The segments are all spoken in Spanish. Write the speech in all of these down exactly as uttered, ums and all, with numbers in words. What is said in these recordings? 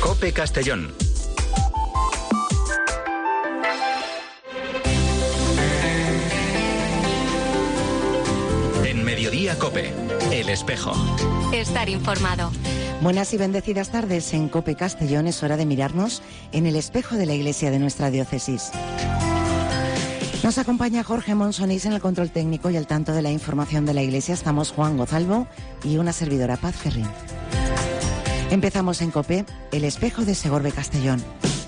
COPE Castellón. En Mediodía COPE, El Espejo. Estar informado. Buenas y bendecidas tardes. En COPE Castellón es hora de mirarnos en el espejo de la iglesia de nuestra diócesis. Nos acompaña Jorge Monsonís en el control técnico y al tanto de la información de la iglesia estamos Juan Gozalvo y una servidora Paz Ferrín. Empezamos en COPE, El Espejo de Segorbe Castellón.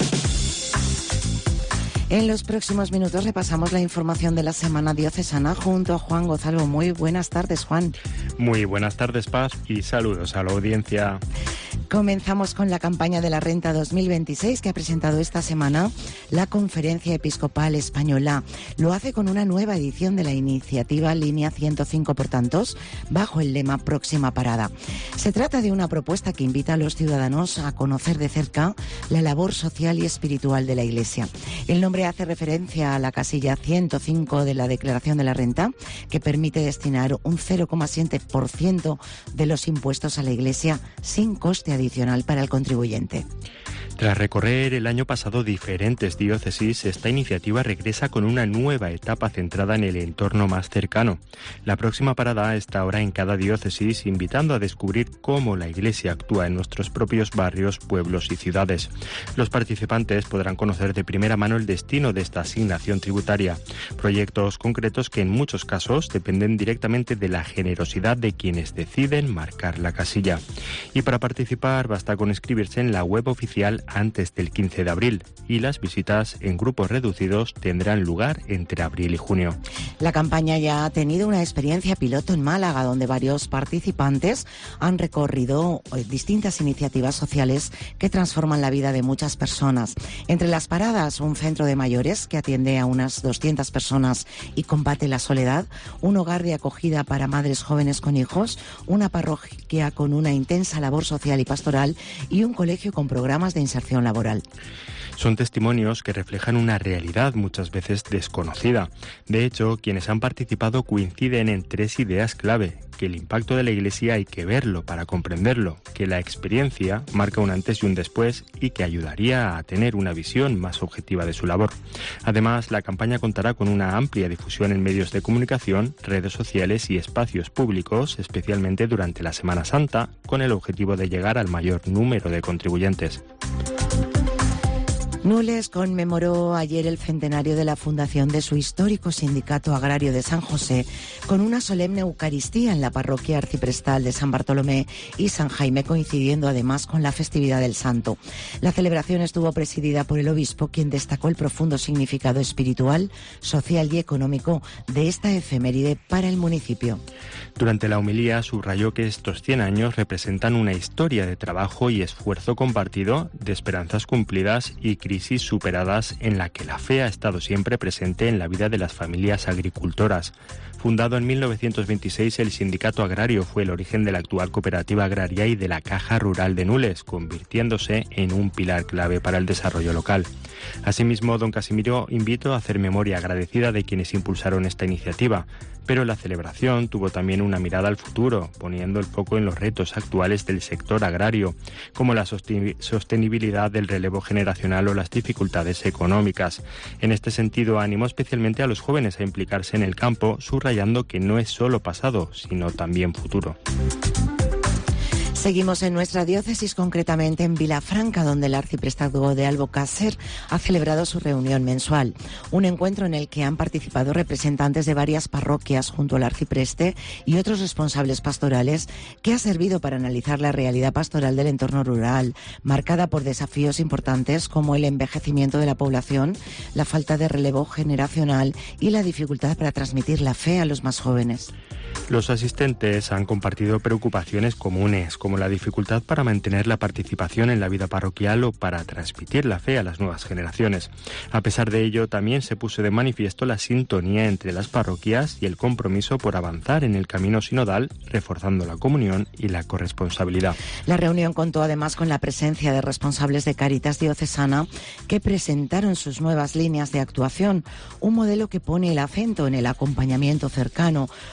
En los próximos minutos repasamos la información de la semana diocesana junto a Juan Gozalvo. Muy buenas tardes, Juan. Muy buenas tardes, Paz, y saludos a la audiencia. Comenzamos con la campaña de la Renta dos mil veintiséis que ha presentado esta semana la Conferencia Episcopal Española. Lo hace con una nueva edición de la iniciativa Línea ciento cinco por tantos, bajo el lema Próxima Parada. Se trata de una propuesta que invita a los ciudadanos a conocer de cerca la labor social y espiritual de la Iglesia. El nombre hace referencia a la casilla ciento cinco de la Declaración de la Renta, que permite destinar un cero coma siete por ciento de los impuestos a la Iglesia sin coste adicional para el contribuyente. Tras recorrer el año pasado diferentes diócesis, esta iniciativa regresa con una nueva etapa centrada en el entorno más cercano. La próxima parada está ahora en cada diócesis, invitando a descubrir cómo la Iglesia actúa en nuestros propios barrios, pueblos y ciudades. Los participantes podrán conocer de primera mano el destino de esta asignación tributaria, proyectos concretos que en muchos casos dependen directamente de la generosidad de quienes deciden marcar la casilla. Y para participar basta con inscribirse en la web oficial antes del quince de abril, y las visitas en grupos reducidos tendrán lugar entre abril y junio. La campaña ya ha tenido una experiencia piloto en Málaga, donde varios participantes han recorrido distintas iniciativas sociales que transforman la vida de muchas personas. Entre las paradas, un centro de mayores que atiende a unas doscientas personas y combate la soledad, un hogar de acogida para madres jóvenes con hijos, una parroquia con una intensa labor social y pastoral y un colegio con programas de inserción laboral. Son testimonios que reflejan una realidad muchas veces desconocida. De hecho, quienes han participado coinciden en tres ideas clave: que el impacto de la Iglesia hay que verlo para comprenderlo, que la experiencia marca un antes y un después y que ayudaría a tener una visión más objetiva de su labor. Además, la campaña contará con una amplia difusión en medios de comunicación, redes sociales y espacios públicos, especialmente durante la Semana Santa, con el objetivo de llegar al mayor número de contribuyentes. Nules conmemoró ayer el centenario de la fundación de su histórico sindicato agrario de San José con una solemne Eucaristía en la parroquia arciprestal de San Bartolomé y San Jaime, coincidiendo además con la festividad del Santo. La celebración estuvo presidida por el obispo, quien destacó el profundo significado espiritual, social y económico de esta efeméride para el municipio. Durante la homilía subrayó que estos cien años representan una historia de trabajo y esfuerzo compartido, de esperanzas cumplidas y crisis superadas, en la que la fe ha estado siempre presente en la vida de las familias agricultoras. Fundado en mil novecientos veintiséis, el Sindicato Agrario fue el origen de la actual Cooperativa Agraria y de la Caja Rural de Nules, convirtiéndose en un pilar clave para el desarrollo local. Asimismo, don Casimiro invitó a hacer memoria agradecida de quienes impulsaron esta iniciativa, pero la celebración tuvo también una mirada al futuro, poniendo el foco en los retos actuales del sector agrario, como la sostenibilidad del relevo generacional o las dificultades económicas. En este sentido, animó especialmente a los jóvenes a implicarse en el campo, subrayando que no es solo pasado, sino también futuro. Seguimos en nuestra diócesis, concretamente en Vilafranca, donde el arciprestazgo de Albocácer ha celebrado su reunión mensual. Un encuentro en el que han participado representantes de varias parroquias junto al arcipreste y otros responsables pastorales, que ha servido para analizar la realidad pastoral del entorno rural, marcada por desafíos importantes como el envejecimiento de la población, la falta de relevo generacional y la dificultad para transmitir la fe a los más jóvenes. Los asistentes han compartido preocupaciones comunes, como la dificultad para mantener la participación en la vida parroquial o para transmitir la fe a las nuevas generaciones. A pesar de ello, también se puso de manifiesto la sintonía entre las parroquias y el compromiso por avanzar en el camino sinodal, reforzando la comunión y la corresponsabilidad. La reunión contó además con la presencia de responsables de Cáritas Diocesana, que presentaron sus nuevas líneas de actuación, un modelo que pone el acento en el acompañamiento cercano, no solo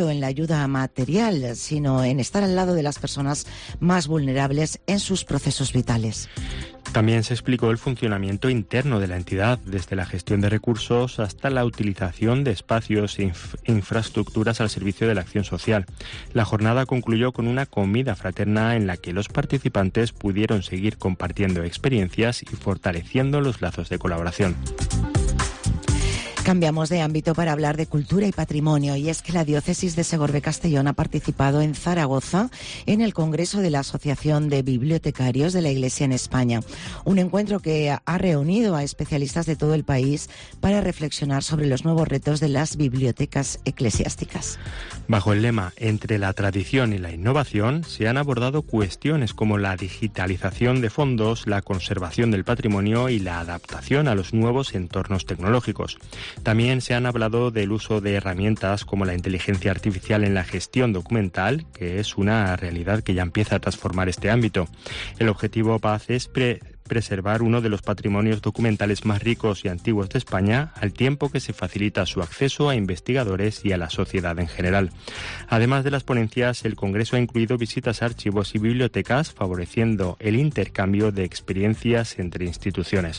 solo en la ayuda material, sino en estar al lado de las personas más vulnerables en sus procesos vitales. También se explicó el funcionamiento interno de la entidad, desde la gestión de recursos hasta la utilización de espacios e inf- infraestructuras al servicio de la acción social. La jornada concluyó con una comida fraterna en la que los participantes pudieron seguir compartiendo experiencias y fortaleciendo los lazos de colaboración. Cambiamos de ámbito para hablar de cultura y patrimonio, y es que la diócesis de Segorbe-Castellón ha participado en Zaragoza en el Congreso de la Asociación de Bibliotecarios de la Iglesia en España, un encuentro que ha reunido a especialistas de todo el país para reflexionar sobre los nuevos retos de las bibliotecas eclesiásticas. Bajo el lema Entre la tradición y la innovación, se han abordado cuestiones como la digitalización de fondos, la conservación del patrimonio y la adaptación a los nuevos entornos tecnológicos. También se han hablado del uso de herramientas como la inteligencia artificial en la gestión documental, que es una realidad que ya empieza a transformar este ámbito. El objetivo Paz es pre- preservar uno de los patrimonios documentales más ricos y antiguos de España, al tiempo que se facilita su acceso a investigadores y a la sociedad en general. Además de las ponencias, el Congreso ha incluido visitas a archivos y bibliotecas, favoreciendo el intercambio de experiencias entre instituciones.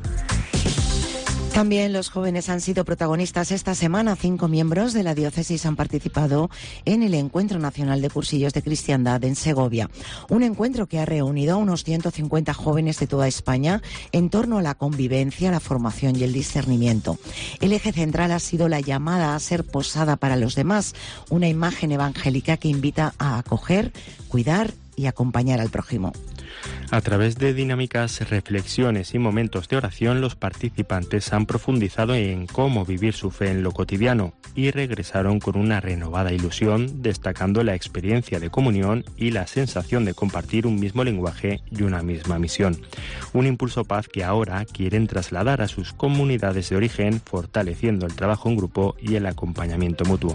También los jóvenes han sido protagonistas esta semana. Cinco miembros de la diócesis han participado en el Encuentro Nacional de Cursillos de Cristiandad en Segovia. Un encuentro que ha reunido a unos ciento cincuenta jóvenes de toda España en torno a la convivencia, la formación y el discernimiento. El eje central ha sido la llamada a ser posada para los demás, una imagen evangélica que invita a acoger, cuidar y acompañar al prójimo. A través de dinámicas, reflexiones y momentos de oración, los participantes han profundizado en cómo vivir su fe en lo cotidiano y regresaron con una renovada ilusión, destacando la experiencia de comunión y la sensación de compartir un mismo lenguaje y una misma misión. Un impulso Paz que ahora quieren trasladar a sus comunidades de origen, fortaleciendo el trabajo en grupo y el acompañamiento mutuo.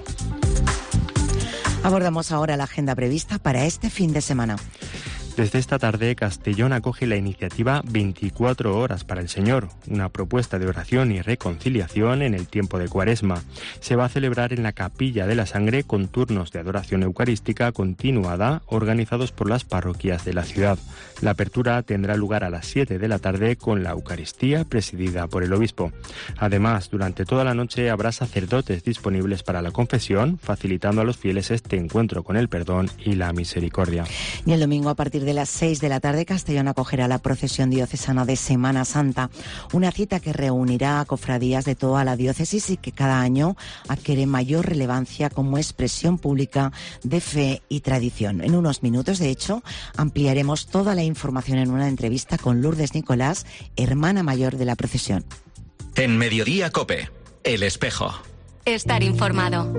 Abordamos ahora la agenda prevista para este fin de semana. Desde esta tarde, Castellón acoge la iniciativa veinticuatro horas para el Señor, una propuesta de oración y reconciliación en el tiempo de Cuaresma. Se va a celebrar en la Capilla de la Sangre con turnos de adoración eucarística continuada organizados por las parroquias de la ciudad. La apertura tendrá lugar a las siete de la tarde con la Eucaristía presidida por el obispo. Además, durante toda la noche habrá sacerdotes disponibles para la confesión, facilitando a los fieles este encuentro con el perdón y la misericordia. Y el domingo a partir de las seis de la tarde, Castellón acogerá la procesión diocesana de Semana Santa, una cita que reunirá a cofradías de toda la diócesis y que cada año adquiere mayor relevancia como expresión pública de fe y tradición. En unos minutos, de hecho, ampliaremos toda la información en una entrevista con Lourdes Nicolás, hermana mayor de la procesión. En Mediodía COPE, El Espejo. Estar informado.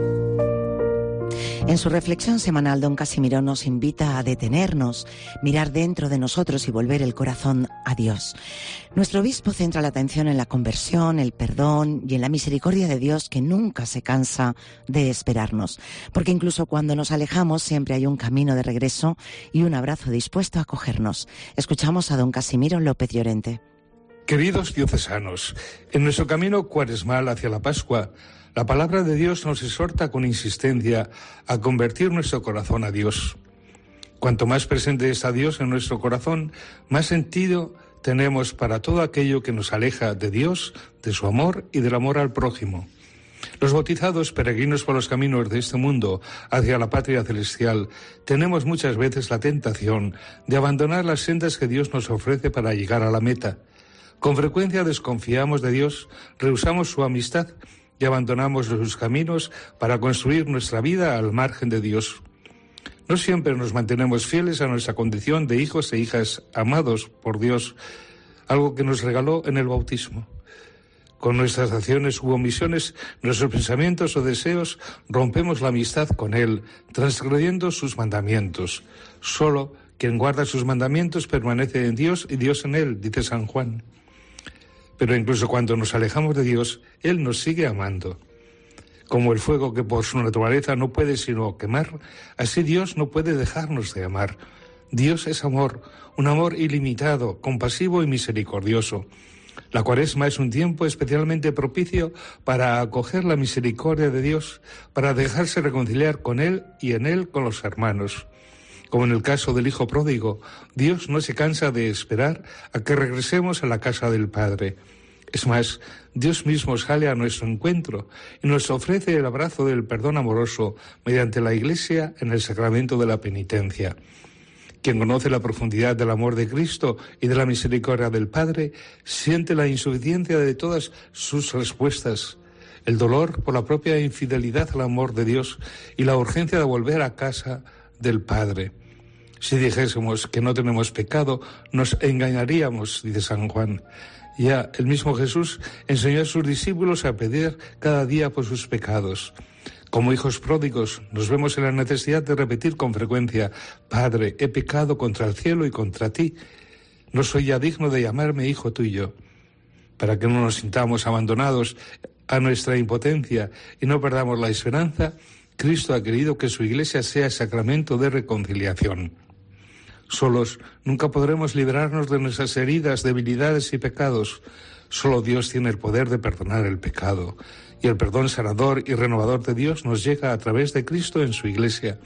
En su reflexión semanal, don Casimiro nos invita a detenernos, mirar dentro de nosotros y volver el corazón a Dios. Nuestro obispo centra la atención en la conversión, el perdón y en la misericordia de Dios que nunca se cansa de esperarnos. Porque incluso cuando nos alejamos siempre hay un camino de regreso y un abrazo dispuesto a acogernos. Escuchamos a don Casimiro López Llorente. Queridos diocesanos, en nuestro camino cuaresmal hacia la Pascua, la palabra de Dios nos exhorta con insistencia a convertir nuestro corazón a Dios. Cuanto más presente está Dios en nuestro corazón, más sentido tenemos para todo aquello que nos aleja de Dios, de su amor y del amor al prójimo. Los bautizados, peregrinos por los caminos de este mundo hacia la patria celestial, tenemos muchas veces la tentación de abandonar las sendas que Dios nos ofrece para llegar a la meta. Con frecuencia desconfiamos de Dios, rehusamos su amistad y abandonamos sus caminos para construir nuestra vida al margen de Dios. No siempre nos mantenemos fieles a nuestra condición de hijos e hijas amados por Dios, algo que nos regaló en el bautismo. Con nuestras acciones u omisiones, nuestros pensamientos o deseos, rompemos la amistad con Él, transgrediendo sus mandamientos. Solo quien guarda sus mandamientos permanece en Dios y Dios en él, dice San Juan. Pero incluso cuando nos alejamos de Dios, Él nos sigue amando. Como el fuego que por su naturaleza no puede sino quemar, así Dios no puede dejarnos de amar. Dios es amor, un amor ilimitado, compasivo y misericordioso. La Cuaresma es un tiempo especialmente propicio para acoger la misericordia de Dios, para dejarse reconciliar con Él y en Él con los hermanos. Como en el caso del Hijo pródigo, Dios no se cansa de esperar a que regresemos a la casa del Padre. Es más, Dios mismo sale a nuestro encuentro y nos ofrece el abrazo del perdón amoroso mediante la Iglesia en el sacramento de la penitencia. Quien conoce la profundidad del amor de Cristo y de la misericordia del Padre, siente la insuficiencia de todas sus respuestas, el dolor por la propia infidelidad al amor de Dios y la urgencia de volver a casa del Padre. Si dijésemos que no tenemos pecado, nos engañaríamos, dice San Juan. Ya el mismo Jesús enseñó a sus discípulos a pedir cada día por sus pecados. Como hijos pródigos, nos vemos en la necesidad de repetir con frecuencia: Padre, he pecado contra el cielo y contra ti. No soy ya digno de llamarme hijo tuyo. Para que no nos sintamos abandonados a nuestra impotencia y no perdamos la esperanza, Cristo ha querido que su Iglesia sea sacramento de reconciliación. Solos nunca podremos librarnos de nuestras heridas, debilidades y pecados. Solo Dios tiene el poder de perdonar el pecado. Y el perdón sanador y renovador de Dios nos llega a través de Cristo en su Iglesia.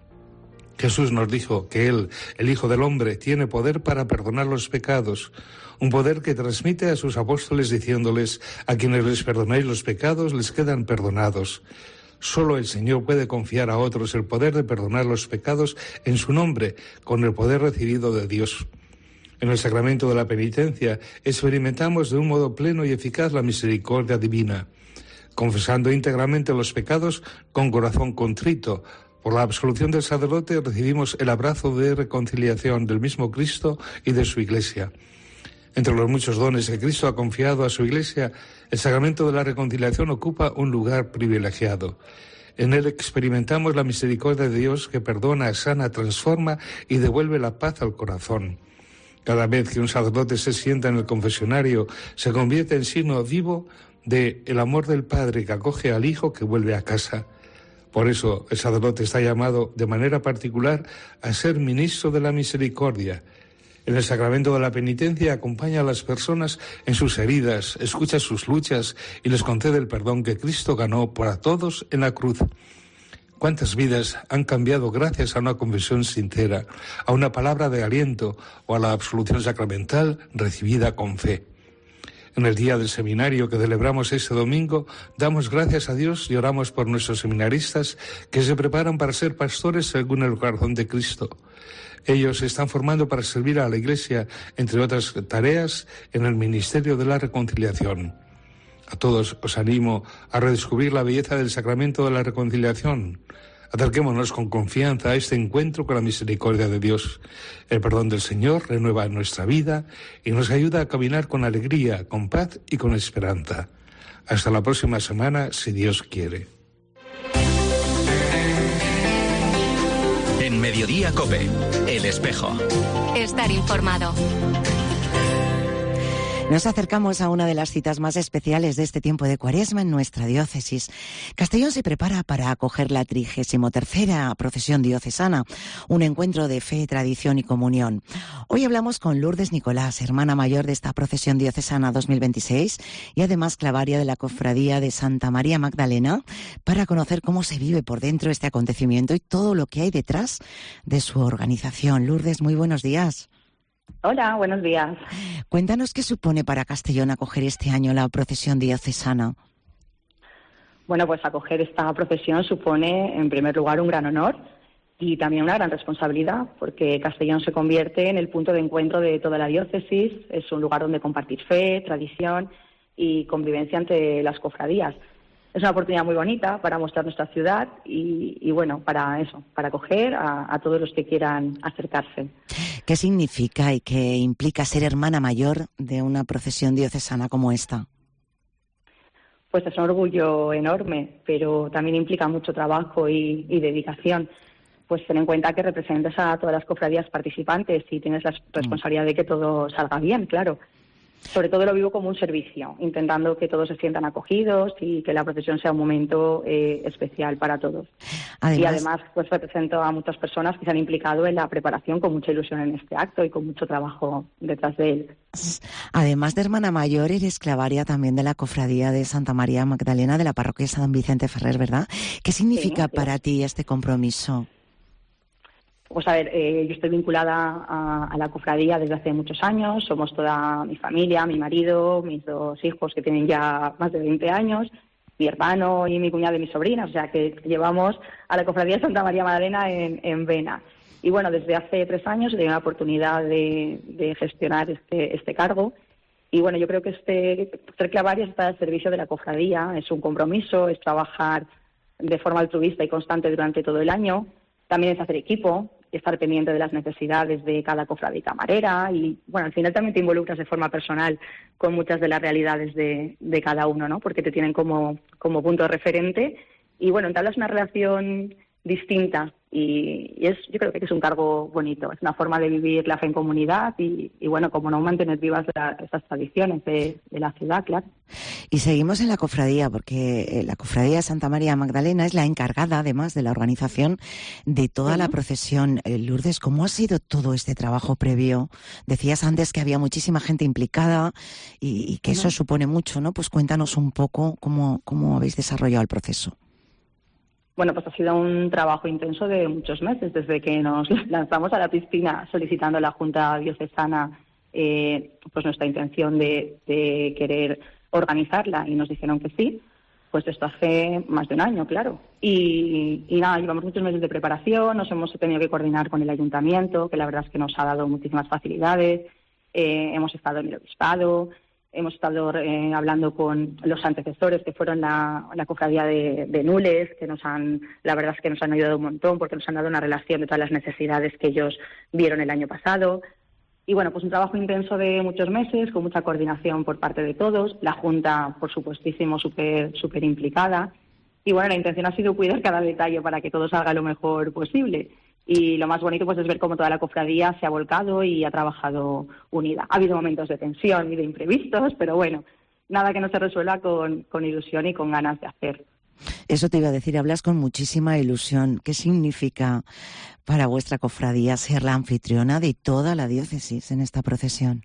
Jesús nos dijo que Él, el Hijo del Hombre, tiene poder para perdonar los pecados. Un poder que transmite a sus apóstoles diciéndoles: a quienes les perdonéis los pecados les quedan perdonados. Solo el Señor puede confiar a otros el poder de perdonar los pecados en su nombre, con el poder recibido de Dios. En el sacramento de la penitencia experimentamos de un modo pleno y eficaz la misericordia divina, confesando íntegramente los pecados con corazón contrito. Por la absolución del sacerdote recibimos el abrazo de reconciliación del mismo Cristo y de su Iglesia. Entre los muchos dones que Cristo ha confiado a su Iglesia, el sacramento de la reconciliación ocupa un lugar privilegiado. En él experimentamos la misericordia de Dios que perdona, sana, transforma y devuelve la paz al corazón. Cada vez que un sacerdote se sienta en el confesionario, se convierte en signo vivo de el amor del Padre que acoge al Hijo que vuelve a casa. Por eso el sacerdote está llamado de manera particular a ser ministro de la misericordia. En el sacramento de la penitencia acompaña a las personas en sus heridas, escucha sus luchas y les concede el perdón que Cristo ganó para todos en la cruz. ¿Cuántas vidas han cambiado gracias a una confesión sincera, a una palabra de aliento o a la absolución sacramental recibida con fe? En el día del seminario que celebramos este domingo, damos gracias a Dios y oramos por nuestros seminaristas que se preparan para ser pastores según el corazón de Cristo. Ellos se están formando para servir a la Iglesia, entre otras tareas, en el ministerio de la reconciliación. A todos os animo a redescubrir la belleza del sacramento de la reconciliación. Acerquémonos con confianza a este encuentro con la misericordia de Dios. El perdón del Señor renueva nuestra vida y nos ayuda a caminar con alegría, con paz y con esperanza. Hasta la próxima semana, si Dios quiere. En Mediodía COPE, El Espejo. Estar informado. Nos acercamos a una de las citas más especiales de este tiempo de Cuaresma en nuestra diócesis. Castellón se prepara para acoger la trigésimo tercera procesión diocesana, un encuentro de fe, tradición y comunión. Hoy hablamos con Lourdes Nicolás, hermana mayor de esta procesión diocesana dos mil veintiséis y además clavaria de la Cofradía de Santa María Magdalena, para conocer cómo se vive por dentro este acontecimiento y todo lo que hay detrás de su organización. Lourdes, muy buenos días. Hola, buenos días. Cuéntanos qué supone para Castellón acoger este año la procesión diocesana. Bueno, pues acoger esta procesión supone, en primer lugar, un gran honor y también una gran responsabilidad, porque Castellón se convierte en el punto de encuentro de toda la diócesis. Es un lugar donde compartir fe, tradición y convivencia entre las cofradías. Es una oportunidad muy bonita para mostrar nuestra ciudad y, y bueno, para eso, para acoger a, a todos los que quieran acercarse. ¿Qué significa y qué implica ser hermana mayor de una procesión diocesana como esta? Pues es un orgullo enorme, pero también implica mucho trabajo y, y dedicación. Pues ten en cuenta que representas a todas las cofradías participantes y tienes la responsabilidad de que todo salga bien, claro. Sobre todo lo vivo como un servicio, intentando que todos se sientan acogidos y que la procesión sea un momento eh, especial para todos. Además, y además pues represento a muchas personas que se han implicado en la preparación con mucha ilusión en este acto y con mucho trabajo detrás de él. Además de hermana mayor, eres clavaria también de la Cofradía de Santa María Magdalena de la Parroquia San Vicente Ferrer, ¿verdad? ¿Qué significa sí, para ti este compromiso? Pues a ver, eh, yo estoy vinculada a, a la cofradía desde hace muchos años, somos toda mi familia, mi marido, mis dos hijos que tienen ya más de veinte años, mi hermano y mi cuñado y mi sobrina, o sea que llevamos a la cofradía de Santa María Magdalena en, en vena. Y bueno, desde hace tres años he tenido la oportunidad de, de gestionar este, este cargo. Y bueno, yo creo que este ser clavaria está al servicio de la cofradía, es un compromiso, es trabajar de forma altruista y constante durante todo el año. También es hacer equipo, estar pendiente de las necesidades de cada cofradía y camarera y, bueno, al final también te involucras de forma personal con muchas de las realidades de, de cada uno, ¿no? Porque te tienen como, como punto de referente y, bueno, entablas una relación distinta y, y es, yo creo que es un cargo bonito, es una forma de vivir la fe en comunidad y, y bueno, como no mantener vivas la, esas tradiciones de, de la ciudad, claro. Y seguimos en la cofradía, porque la cofradía de Santa María Magdalena es la encargada, además, de la organización de toda uh-huh. la procesión. Lourdes, ¿cómo ha sido todo este trabajo previo? Decías antes que había muchísima gente implicada y, y que uh-huh. eso supone mucho, ¿no? Pues cuéntanos un poco cómo, cómo habéis desarrollado el proceso. Bueno, pues ha sido un trabajo intenso de muchos meses, desde que nos lanzamos a la piscina solicitando a la Junta Diocesana eh, pues nuestra intención de, de querer organizarla y nos dijeron que sí, pues esto hace más de un año, claro. Y, y nada, llevamos muchos meses de preparación, nos hemos tenido que coordinar con el ayuntamiento, que la verdad es que nos ha dado muchísimas facilidades, eh, hemos estado en el obispado, hemos estado eh, hablando con los antecesores que fueron la, la cofradía de, de Nules, que nos han, la verdad es que nos han ayudado un montón porque nos han dado una relación de todas las necesidades que ellos vieron el año pasado. Y bueno, pues un trabajo intenso de muchos meses, con mucha coordinación por parte de todos. La Junta, por supuestísimo, súper súper implicada. Y bueno, la intención ha sido cuidar cada detalle para que todo salga lo mejor posible. Y lo más bonito pues es ver cómo toda la cofradía se ha volcado y ha trabajado unida. Ha habido momentos de tensión y de imprevistos, pero bueno, nada que no se resuelva con, con ilusión y con ganas de hacer. Eso te iba a decir, hablas con muchísima ilusión. ¿Qué significa para vuestra cofradía ser la anfitriona de toda la diócesis en esta procesión?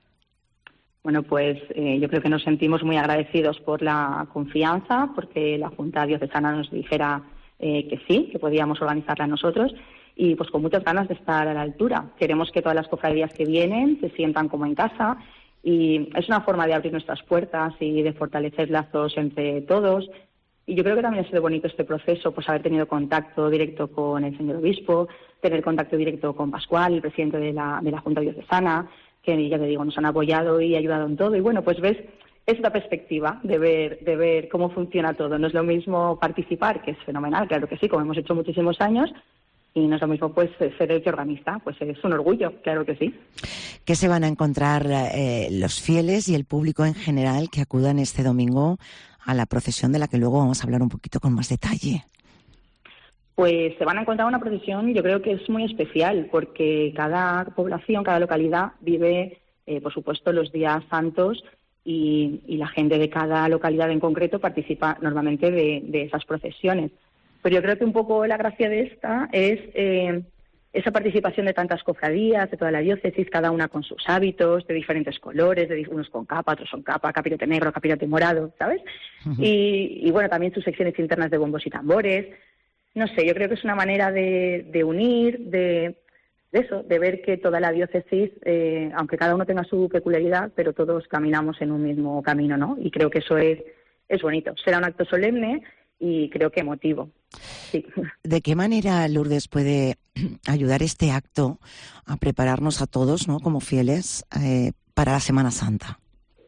Bueno, pues eh, yo creo que nos sentimos muy agradecidos por la confianza, porque la Junta Diocesana nos dijera eh, que sí, que podíamos organizarla nosotros. Y pues con muchas ganas de estar a la altura. Queremos que todas las cofradías que vienen se sientan como en casa y es una forma de abrir nuestras puertas y de fortalecer lazos entre todos. Y yo creo que también ha sido bonito este proceso, pues haber tenido contacto directo con el señor obispo, tener contacto directo con Pascual, el presidente de la, de la Junta Diocesana, que ya te digo, nos han apoyado y ayudado en todo. Y bueno, pues ves esta perspectiva de ver, de ver cómo funciona todo. No es lo mismo participar, que es fenomenal, claro que sí, como hemos hecho muchísimos años, y no es lo mismo pues ser el que organiza, pues es un orgullo, claro que sí. ¿Qué se van a encontrar eh, los fieles y el público en general que acudan este domingo a la procesión de la que luego vamos a hablar un poquito con más detalle? Pues se van a encontrar una procesión, yo creo que es muy especial, porque cada población, cada localidad vive, eh, por supuesto, los días santos y, y la gente de cada localidad en concreto participa normalmente de, de esas procesiones. Pero yo creo que un poco la gracia de esta es eh, esa participación de tantas cofradías, de toda la diócesis, cada una con sus hábitos, de diferentes colores, de unos con capa, otros con capa, capirote negro, capirote morado, ¿sabes? Uh-huh. Y, y bueno, también sus secciones internas de bombos y tambores. No sé, yo creo que es una manera de, de unir, de, de eso, de ver que toda la diócesis, eh, aunque cada uno tenga su peculiaridad, pero todos caminamos en un mismo camino, ¿no? Y creo que eso es, es bonito. Será un acto solemne y creo que emotivo. Sí. ¿De qué manera, Lourdes, puede ayudar este acto a prepararnos a todos, ¿no?, como fieles, eh, para la Semana Santa?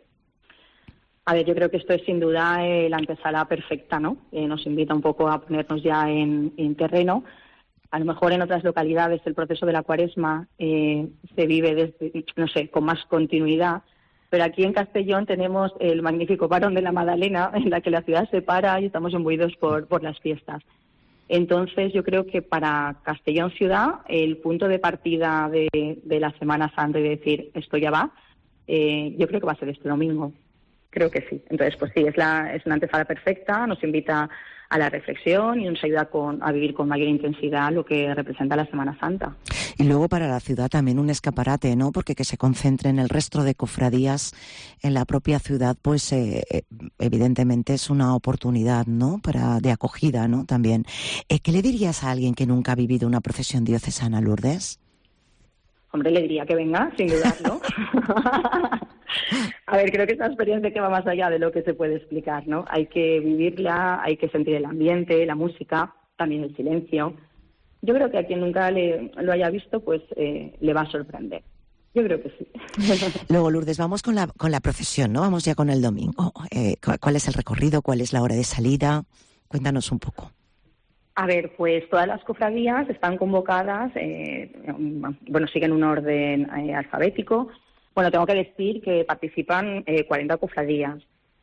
A ver, yo creo que esto es sin duda eh, la antesala perfecta, ¿no? Eh, nos invita un poco a ponernos ya en, en terreno. A lo mejor en otras localidades el proceso de la Cuaresma eh, se vive desde, no sé, con más continuidad. Pero aquí en Castellón tenemos el magnífico Parón de la Magdalena, en la que la ciudad se para y estamos imbuidos por, por las fiestas. Entonces, yo creo que para Castellón ciudad, el punto de partida de, de la Semana Santa y de decir, esto ya va, Eh, yo creo que va a ser este domingo. Creo que sí. Entonces, pues sí, es, la, es una antesala perfecta, nos invita a la reflexión y nos ayuda con, a vivir con mayor intensidad lo que representa la Semana Santa. Y luego para la ciudad también un escaparate, ¿no? Porque que se concentren el resto de cofradías en la propia ciudad, pues eh, evidentemente es una oportunidad, ¿no? Para de acogida, ¿no? También. Eh, ¿Qué le dirías a alguien que nunca ha vivido una procesión diocesana, Lourdes? Hombre, le diría que venga, sin dudarlo. A ver, creo que es una experiencia que va más allá de lo que se puede explicar, ¿no? Hay que vivirla, hay que sentir el ambiente, la música, también el silencio. Yo creo que a quien nunca le, lo haya visto, pues eh, le va a sorprender. Yo creo que sí. Luego, Lourdes, vamos con la con la procesión, ¿no? Vamos ya con el domingo. Eh, ¿Cuál es el recorrido? ¿Cuál es la hora de salida? Cuéntanos un poco. A ver, pues todas las cofradías están convocadas, eh, bueno, siguen un orden eh, alfabético. Bueno, tengo que decir que participan eh, cuarenta cofradías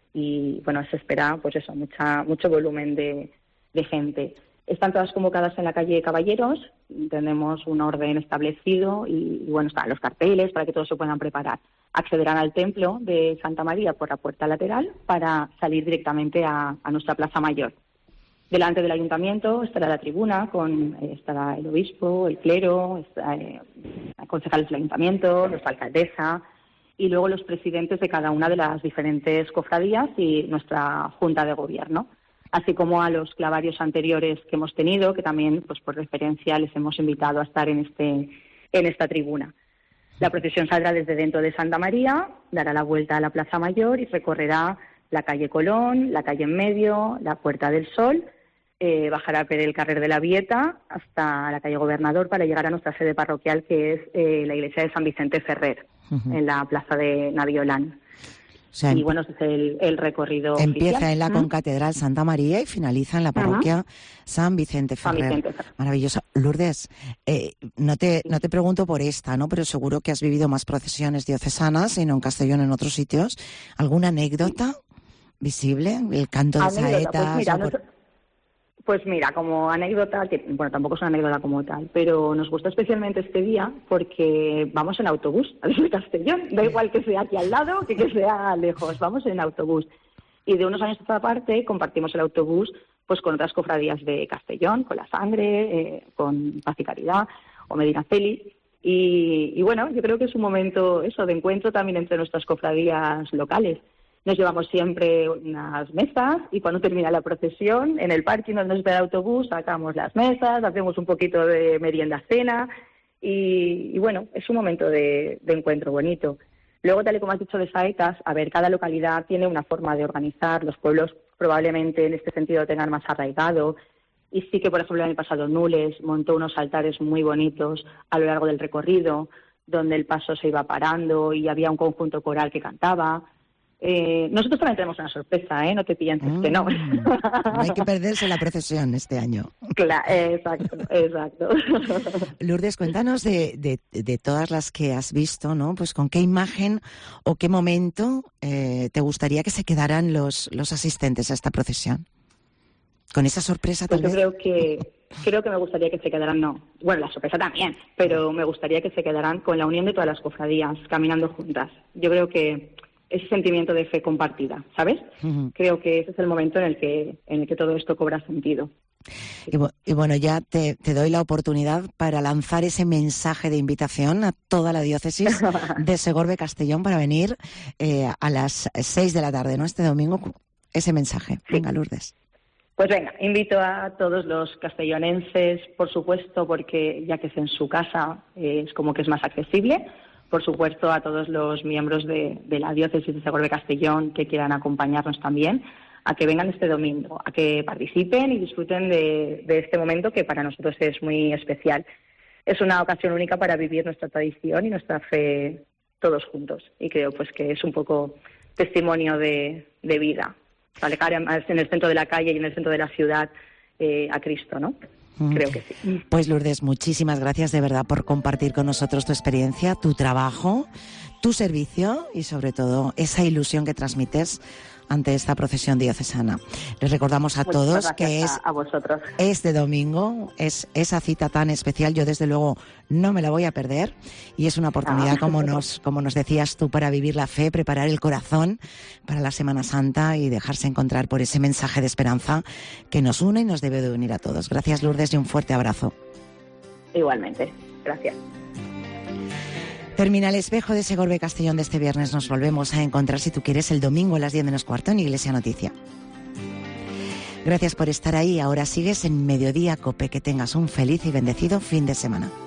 y, bueno, se espera, pues eso, mucha mucho volumen de, de gente. Están todas convocadas en la calle Caballeros, tenemos un orden establecido y, y, bueno, están los carteles para que todos se puedan preparar. Accederán al templo de Santa María por la puerta lateral para salir directamente a, a nuestra Plaza Mayor. Delante del ayuntamiento estará la tribuna, con eh, estará el obispo, el clero, está, eh, concejales del ayuntamiento, nuestra alcaldesa y luego los presidentes de cada una de las diferentes cofradías y nuestra junta de gobierno, así como a los clavarios anteriores que hemos tenido, que también, pues por referencia, les hemos invitado a estar en este en esta tribuna. La procesión saldrá desde dentro de Santa María, dará la vuelta a la Plaza Mayor y recorrerá la calle Colón, la calle en medio, la Puerta del Sol, eh, bajará por el Carrer de la Vieta hasta la calle Gobernador para llegar a nuestra sede parroquial, que es eh, la iglesia de San Vicente Ferrer, uh-huh. en la plaza de Naviolán. O sea, y bueno, ese es el, el recorrido Empieza oficial. en la concatedral Santa María y finaliza en la parroquia uh-huh. San Vicente Ferrer. San Vicente Ferrer. Maravilloso. Lourdes, eh, no te no te pregunto por esta, ¿no? Pero seguro que has vivido más procesiones diocesanas y no en Castellón, en otros sitios. ¿Alguna anécdota visible? El canto de saetas. Pues mira, por... Pues mira, como anécdota, que bueno, tampoco es una anécdota como tal, pero nos gusta especialmente este día porque vamos en autobús desde Castellón. Da igual que sea aquí al lado que que sea lejos, vamos en autobús. Y de unos años a esta parte compartimos el autobús pues con otras cofradías de Castellón, con La Sangre, eh, con Paz y Caridad o Medinaceli. Y, y bueno, yo creo que es un momento eso de encuentro también entre nuestras cofradías locales. Nos llevamos siempre unas mesas y cuando termina la procesión, en el parking donde nos espera el autobús, sacamos las mesas, hacemos un poquito de merienda cena y, y bueno, es un momento de, de encuentro bonito. Luego, tal y como has dicho de saetas, a ver, cada localidad tiene una forma de organizar, los pueblos probablemente en este sentido tengan más arraigado y sí que, por ejemplo, el año pasado Nules montó unos altares muy bonitos a lo largo del recorrido, donde el paso se iba parando y había un conjunto coral que cantaba. Eh, nosotros también tenemos una sorpresa, ¿eh? No te pienses mm, que no. No hay que perderse la procesión este año. Claro, exacto, exacto. Lourdes, cuéntanos de, de, de todas las que has visto, ¿no? Pues con qué imagen o qué momento eh, te gustaría que se quedaran los, los asistentes a esta procesión. Con esa sorpresa pues tal yo vez. creo que creo que me gustaría que se quedaran, no. Bueno, la sorpresa también, pero me gustaría que se quedaran con la unión de todas las cofradías, caminando juntas. Yo creo que ese sentimiento de fe compartida, ¿sabes? Uh-huh. Creo que ese es el momento en el que en el que todo esto cobra sentido. Y, y bueno, ya te, te doy la oportunidad para lanzar ese mensaje de invitación a toda la diócesis de Segorbe Castellón para venir eh, a las seis de la tarde, ¿no? Este domingo, ese mensaje. Sí. Venga, Lourdes. Pues venga, invito a todos los castellonenses, por supuesto, porque ya que es en su casa, eh, es como que es más accesible. Por supuesto, a todos los miembros de, de la diócesis de Segorbe Castellón que quieran acompañarnos también, a que vengan este domingo, a que participen y disfruten de, de este momento que para nosotros es muy especial. Es una ocasión única para vivir nuestra tradición y nuestra fe todos juntos. Y creo pues que es un poco testimonio de, de vida. Alejar en el centro de la calle y en el centro de la ciudad eh, a Cristo, ¿no? Creo que sí. Pues Lourdes, muchísimas gracias de verdad por compartir con nosotros tu experiencia, tu trabajo, tu servicio y sobre todo esa ilusión que transmites ante esta procesión diocesana. Les recordamos a Muchas todos que es, a, a vosotros. este domingo, es esa cita tan especial. Yo desde luego no me la voy a perder y es una oportunidad, ah. como nos como nos decías tú, para vivir la fe, preparar el corazón para la Semana Santa y dejarse encontrar por ese mensaje de esperanza que nos une y nos debe de unir a todos. Gracias, Lourdes, y un fuerte abrazo. Igualmente, gracias. Termina el espejo de Segorbe Castellón de este viernes. Nos volvemos a encontrar, si tú quieres, el domingo a las diez menos cuarto en Iglesia Noticia. Gracias por estar ahí. Ahora sigues en Mediodía Cope. Que tengas un feliz y bendecido fin de semana.